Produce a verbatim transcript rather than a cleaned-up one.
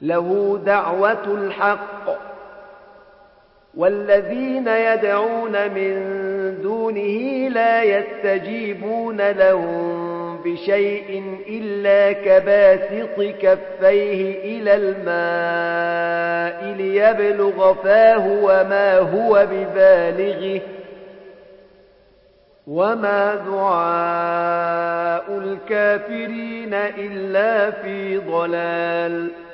له دعوة الحق والذين يدعون من دونه لا يستجيبون لهم بشيء إلا كباسط كفيه إلى الماء ليبلغ فاه وما هو ببالغه وما دعاء الكافرين إلا في ضلال